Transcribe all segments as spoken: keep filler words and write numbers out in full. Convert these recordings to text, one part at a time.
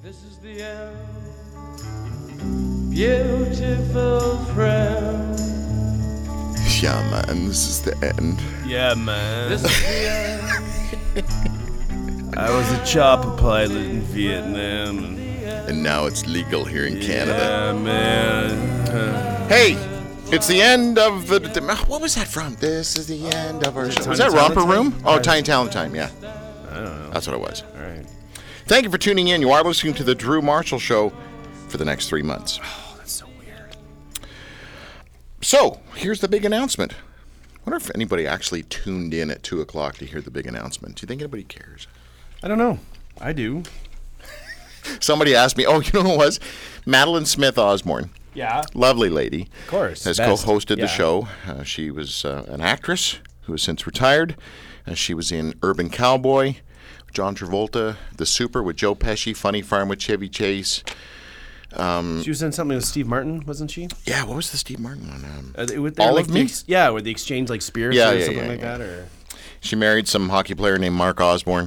This is the end, beautiful friend. Yeah, man, this is the end. Yeah, man. This is the end. I was a chopper pilot in Vietnam. And, And now it's legal here in Canada. yeah, man. Uh, Hey, it's the end of the, the... What was that from? This is the end of our show. Was that Tiny Romper Talent Room? Time? Oh, Tiny Talent Time, yeah. I don't know. That's what it was. All right. Thank you for tuning in. You are listening to The Drew Marshall Show for the next three months. Oh, that's so weird. So, here's the big announcement. I wonder if anybody actually tuned in at two o'clock to hear the big announcement. Do you think anybody cares? I don't know. I do. Somebody asked me, oh, you know who it was? Madeline Smith Osborne. Yeah. Lovely lady. Of course. Has best. co-hosted Yeah. the show. Uh, she was uh, an actress who has since retired. Uh, she was in Urban Cowboy, John Travolta, The Super with Joe Pesci, Funny Farm with Chevy Chase. She was in something with Steve Martin, wasn't she? Yeah, what was the Steve Martin one? Um, Uh, they, they All were like of the Me? ex- yeah, where they exchanged like spears Yeah, or yeah, something yeah, like yeah. that. Or She married some hockey player named Mark Osborne.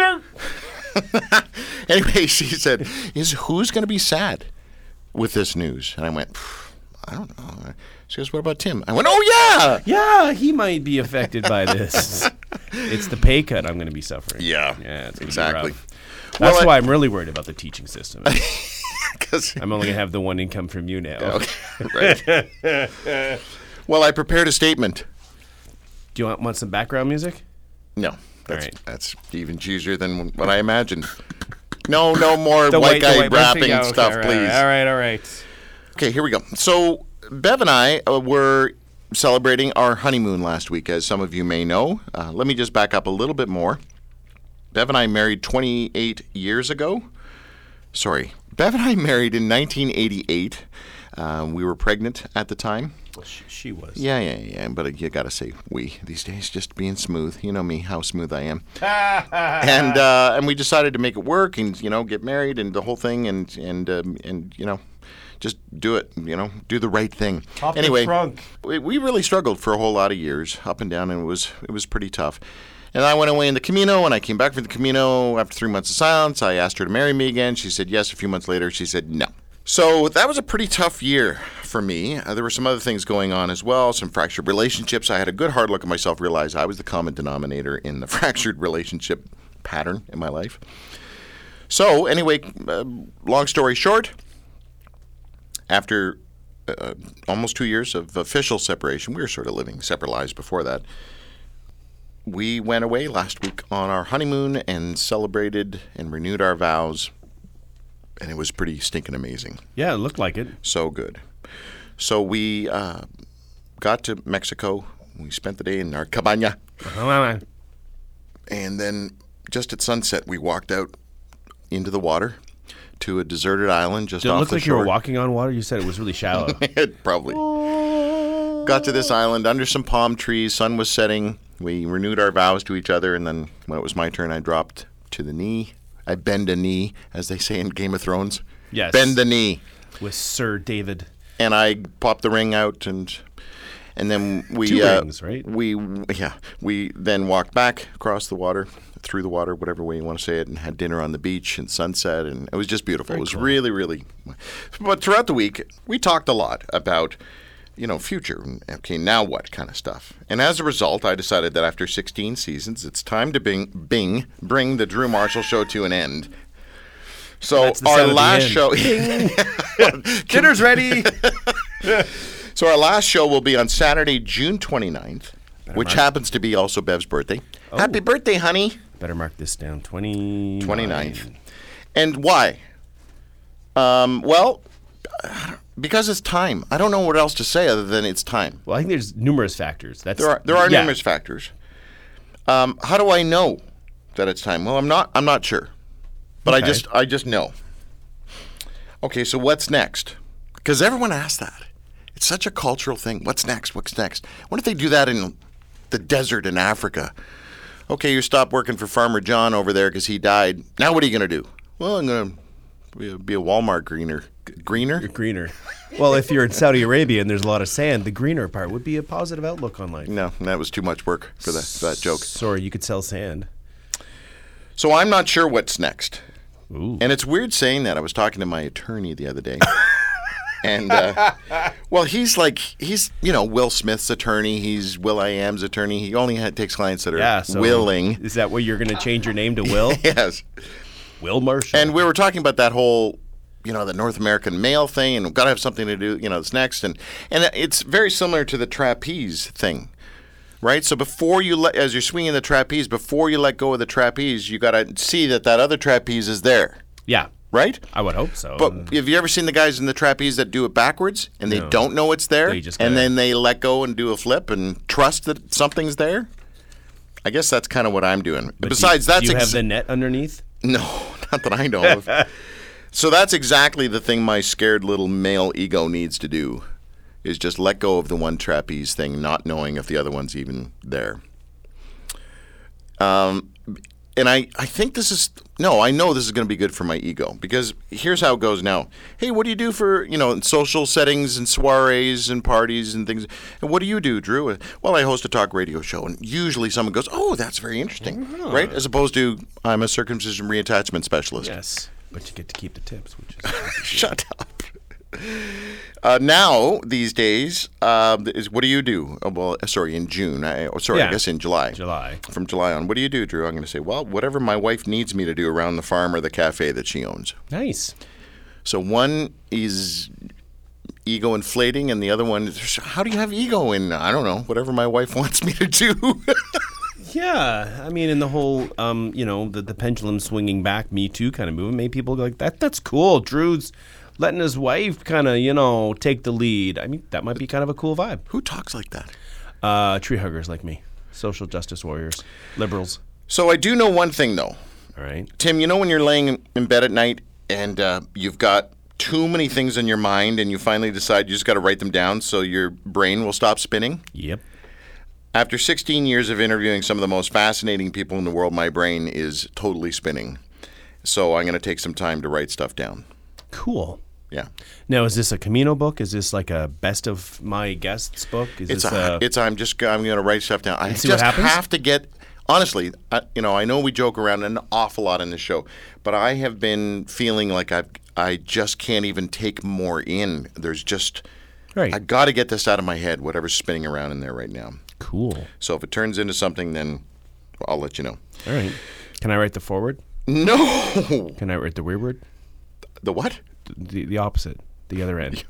Anyway, she said, "Is who's going to be sad with this news?" And I went, "I don't know." She goes, "What about Tim?" I went, "Oh, yeah." yeah, he might be affected by this. It's the pay cut I'm going to be suffering. Yeah, yeah, it's gonna exactly. Be rough. Well, That's I- why I'm really worried about the teaching system. 'Cause- I'm only going to have the one income from you now. okay, right. Well, I prepared a statement. Do you want, want some background music? No, that's, right. that's even cheesier than what I imagined. No, no more The white the guy white rapping yeah, and okay, stuff, all right, please. All right, all right. Okay, here we go. So, Bev and I uh, were celebrating our honeymoon last week, as some of you may know. Uh, let me just back up a little bit more. Bev and I married twenty-eight years ago. Sorry, Bev and I married in nineteen eighty-eight. Uh, we were pregnant at the time. Well, she, she was. Yeah, yeah, yeah. But you got to say we these days, just being smooth. You know me, how smooth I am. and uh, and we decided to make it work, and you know, get married, and the whole thing, and and um, and you know, just do it. You know, do the right thing. Pop the anyway, trunk. we, we really struggled for a whole lot of years, up and down, and it was it was pretty tough. And I went away in the Camino, and I came back from the Camino after three months of silence. I asked her to marry me again. She said yes. A few months later, she said no. So that was a pretty tough year for me. Uh, there were some other things going on as well, some fractured relationships. I had a good hard look at myself, realized I was the common denominator in the fractured relationship pattern in my life. So anyway, uh, long story short, after uh, almost two years of official separation, we were sort of living separate lives before that. We went away last week on our honeymoon and celebrated and renewed our vows, and it was pretty stinking amazing. Yeah, it looked like it. So good. So we uh, got to Mexico. We spent the day in our cabana, and then just at sunset, we walked out into the water to a deserted island just Did it off look the like shore. you were walking on water? You said it was really shallow. It probably. Got to this island under some palm trees. Sun was setting. We renewed our vows to each other, and then when it was my turn, I dropped to the knee. I bend a knee, as they say in Game of Thrones. Yes. Bend the knee. With Sir David. And I popped the ring out, and and then we Two uh, rings, right? We yeah. We then walked back across the water, through the water, whatever way you want to say it, and had dinner on the beach and sunset, and it was just beautiful. Very it was cool. really, really. But throughout the week, we talked a lot about, you know, future. Okay, now what kind of stuff. And as a result, I decided that after sixteen seasons, it's time to bing, bing bring the Drew Marshall Show to an end. So That's the our sound of the last end. show. Dinner's ready. So our last show will be on Saturday, June twenty-ninth, which mark. happens to be also Bev's birthday. Oh. Happy birthday, honey. Better mark this down. twenty-nine. twenty-ninth. And why? Um, well, because it's time. I don't know what else to say other than it's time. Well, I think there's numerous factors. That's There are there are yeah. numerous factors. Um, how do I know that it's time? Well, I'm not I'm not sure. But I Okay. just I just know. Okay, so what's next? Because everyone asks that. It's such a cultural thing. What's next? What's next? What if they do that in the desert in Africa? Okay, you stop working for Farmer John over there because he died. Now what are you going to do? Well, I'm going to be a Walmart greener. Greener? Greener. Well, if you're in Saudi Arabia and there's a lot of sand, the greener part would be a positive outlook on life. No, that was too much work for that, for that joke. Sorry, you could sell sand. So I'm not sure what's next. Ooh. And it's weird saying that. I was talking to my attorney the other day. And, uh, well, he's like, he's, you know, Will Smith's attorney. He's Will I Am's attorney. He only had, takes clients that are Yeah, so willing. Is that what you're going to change your name to Will? Yes. Will Marshall. And we were talking about that whole, you know, the North American male thing, and we've got to have something to do, you know, this next. And, and it's very similar to the trapeze thing, right? So before you let, as you're swinging the trapeze, before you let go of the trapeze, you got to see that that other trapeze is there, Yeah. right? I would hope so. But have you ever seen the guys in the trapeze that do it backwards and they No. don't know it's there, They just and gotta- then they let go and do a flip and trust that something's there? I guess that's kind of what I'm doing. But Besides, do you, that's do you have ex- the net underneath? no, not that I know of. So that's exactly the thing my scared little male ego needs to do, is just let go of the one trapeze thing, not knowing if the other one's even there. Um, and I, I think this is, no, I know this is going to be good for my ego, because here's how it goes now. Hey, what do you do for, you know, social settings and soirees and parties and things? And what do you do, Drew? Well, I host a talk radio show, and usually someone goes, oh, that's very interesting, right? As opposed to, I'm a circumcision reattachment specialist. Yes. But you get to keep the tips, which is Shut up. Uh, now, these days, uh, is what do you do? Oh, well, sorry, in June. I, oh, sorry, I Yeah. guess in July. July. From July on. What do you do, Drew? I'm going to say, well, whatever my wife needs me to do around the farm or the cafe that she owns. Nice. So one is ego inflating, and the other one is, how do you have ego in, I don't know, whatever my wife wants me to do? Yeah, I mean, in the whole, um, you know, the, the pendulum swinging back, Me Too kind of movement, made people go like, that. That's cool. Drew's letting his wife kind of, you know, take the lead. I mean, that might be kind of a cool vibe. Who talks like that? Uh, tree huggers like me, social justice warriors, liberals. So I do know one thing, though. All right. Tim, you know when you're laying in bed at night and uh, you've got too many things in your mind and you finally decide you just got to write them down so your brain will stop spinning? Yep. After sixteen years of interviewing some of the most fascinating people in the world, my brain is totally spinning. So I'm going to take some time to write stuff down. Cool. Yeah. Now, is this a Camino book? Is this like a best of my guests book? Is It's this a, a, it's I'm just I'm going to write stuff down. I see what just happens? have to get honestly, I, you know, I know we joke around an awful lot in this show, but I have been feeling like I I just can't even take more in. There's just right? I got to get this out of my head, whatever's spinning around in there right now. Cool. So if it turns into something, then I'll let you know. All right. Can I write the forward? No. Can I write the rearward? The what? The the opposite, the other end.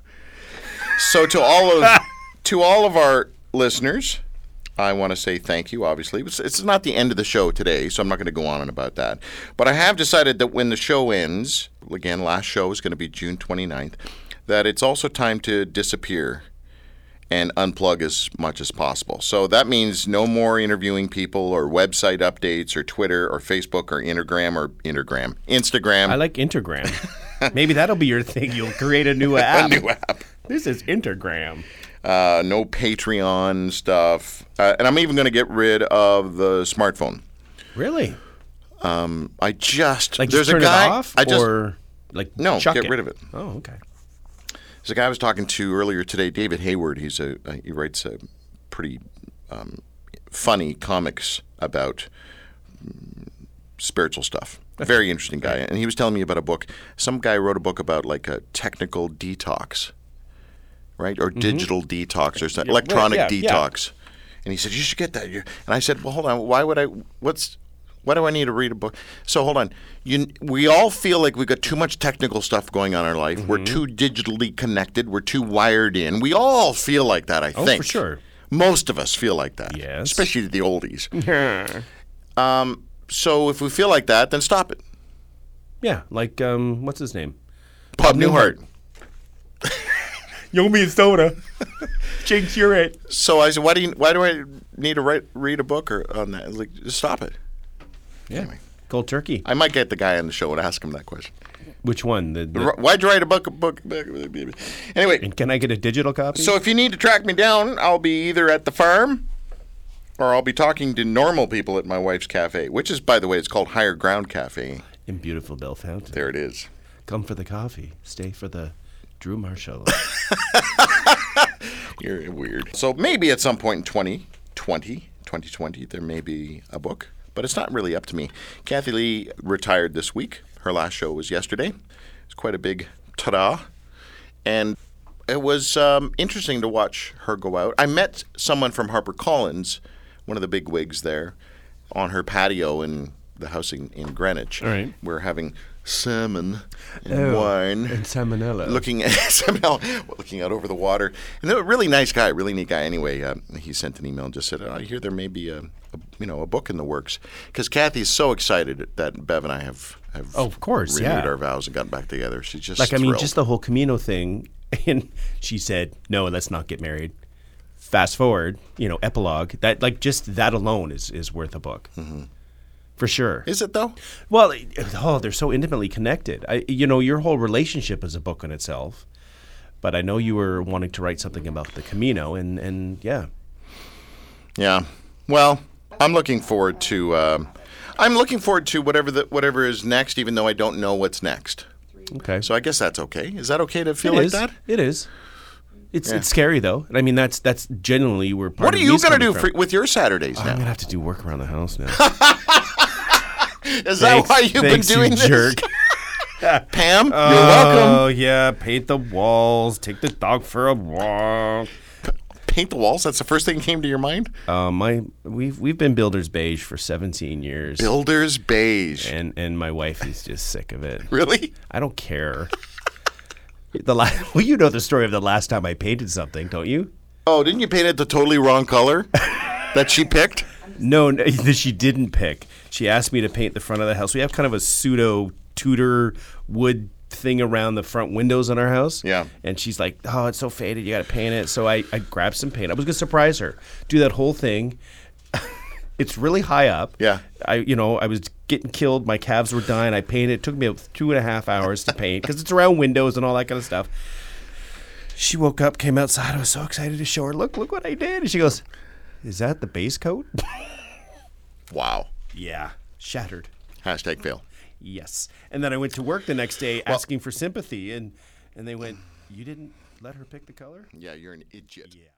So to all of to all of our listeners, I want to say thank you. Obviously, it's, it's not the end of the show today, so I'm not going to go on about that. But I have decided that when the show ends, again, last show is going to be June twenty-ninth, that it's also time to disappear and unplug as much as possible. So that means no more interviewing people or website updates or Twitter or Facebook or Instagram or Instagram. Instagram. I like Intergram. Maybe that'll be your thing. You'll create a new app. a new app. This is Intergram. Uh, no Patreon stuff. Uh, and I'm even going to get rid of the smartphone. Really? Um, I just Like there's just turn a guy it off, I just or like no chuck get it? rid of it. Oh, okay. There's a guy I was talking to earlier today, David Hayward. He's a uh, he writes a pretty um, funny comics about mm, spiritual stuff. Very interesting guy, and he was telling me about a book. Some guy wrote a book about like a technical detox, right, or digital detox, or something, Yeah, electronic right, yeah, yeah. detox. And he said you should get that. You're, and I said, well, hold on. Why would I? What's why do I need to read a book? So hold on. You, we all feel like we've got too much technical stuff going on in our life. Mm-hmm. We're too digitally connected. We're too wired in. We all feel like that, I Oh, think. for sure. Most of us feel like that. Yes. Especially the oldies. um, so if we feel like that, then stop it. Yeah, like um, what's his name? Bob Newhart. You'll be a soda. Jinx, you're it. So I said, why do you? Why do I need to write, read a book or on that? Like, just stop it. Yeah. Anyway. Cold turkey. I might get the guy on the show and ask him that question. Which one? The, the, Why'd you write a book? A book? Anyway, and can I get a digital copy? so if you need to track me down, I'll be either at the farm or I'll be talking to normal people at my wife's cafe, which is, by the way, it's called Higher Ground Cafe. in beautiful Bell Fountain. There it is. Come for the coffee. Stay for the Drew Marshall. You're weird. So maybe at some point in twenty twenty, twenty twenty, there may be a book, but it's not really up to me. Kathy Lee retired this week. her last show was yesterday. It's quite a big ta-da. And it was um, interesting to watch her go out. I met someone from HarperCollins, one of the big wigs there, on her patio in the house in, in Greenwich. All right. We're having salmon and Oh, wine. and salmonella. Looking at somehow looking out over the water. And a really nice guy, really neat guy. Anyway, uh, he sent an email and just said, oh, "I hear there may be a, a you know a book in the works." Because Kathy's so excited that Bev and I have have Oh, of course, renewed yeah. our vows and gotten back together. She's just Like, I mean, thrilled. just the whole Camino thing. And she said, no, let's not get married. Fast forward, you know, epilogue. That, like, just that alone is, is worth a book. Mm-hmm. For sure. Is it though? Well, it- oh, they're so intimately connected. I, you know, your whole relationship is a book in itself. But I know you were wanting to write something about the Camino, and, and yeah. Yeah. Well, I'm looking forward to. Um, I'm looking forward to whatever the whatever is next, even though I don't know what's next. Okay. So I guess that's okay. Is that okay to feel It like is. that? It is. It's Yeah. it's scary though. I mean, that's that's genuinely where part What are of you me's gonna coming do from. for, with your Saturdays I'm now? gonna have to do work around the house now. Is that Thanks- why you've been thanks, you doing this? jerk. Pam, you're Oh welcome. yeah, paint the walls, take the dog for a walk. Paint the walls. That's the first thing that came to your mind. Uh, my we've we've been builders beige for seventeen years, Builder's beige. and and my wife is just sick of it. Really? I don't care. The la- well, you know the story of the last time I painted something, don't you? Oh, didn't you paint it the totally wrong color that she picked? No, no, that she didn't pick. She asked me to paint the front of the house. We have kind of a pseudo Tudor wood thing around the front windows in our house. Yeah. And she's like, "Oh, it's so faded. You got to paint it." So I, I grabbed some paint. I was gonna surprise her, do that whole thing. It's really high up. Yeah. I, you know, I was getting killed. My calves were dying. I painted. It took me about two and a half hours to paint because it's around windows and all that kind of stuff. She woke up, came outside. I was so excited to show her. Look, look what I did. And she goes, "Is that the base coat?" Wow. Yeah. Shattered. Hashtag fail. Yes. And then I went to work the next day asking for sympathy, and and they went, "You didn't let her pick the color?" Yeah, you're an idiot. Yeah.